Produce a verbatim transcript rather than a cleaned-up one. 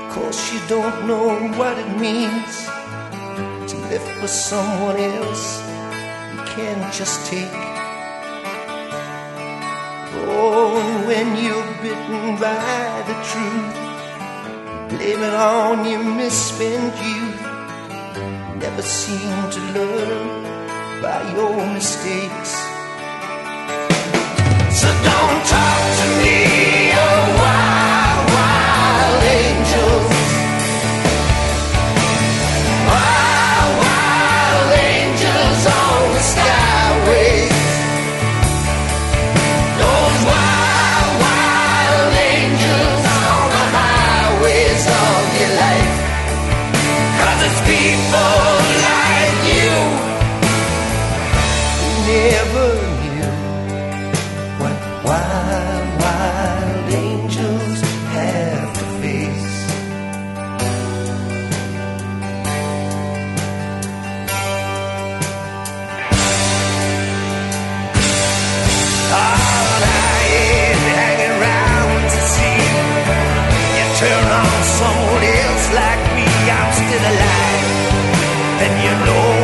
'cause you don't know what it means to live for someone else you can't just take. Oh, and when you're bitten by the truth, blame it on your misspent youth. Never seem to learn by your mistakes. So don't talk to me of wild, wild angels. Wild, wild angels on the skyways. Those wild, wild angels on the highways of your life. 'Cause it's people like you who never knew what wild, wild angels have to face. All I ain't hanging around to see you turn on someone else like me. I'm still alive, and you know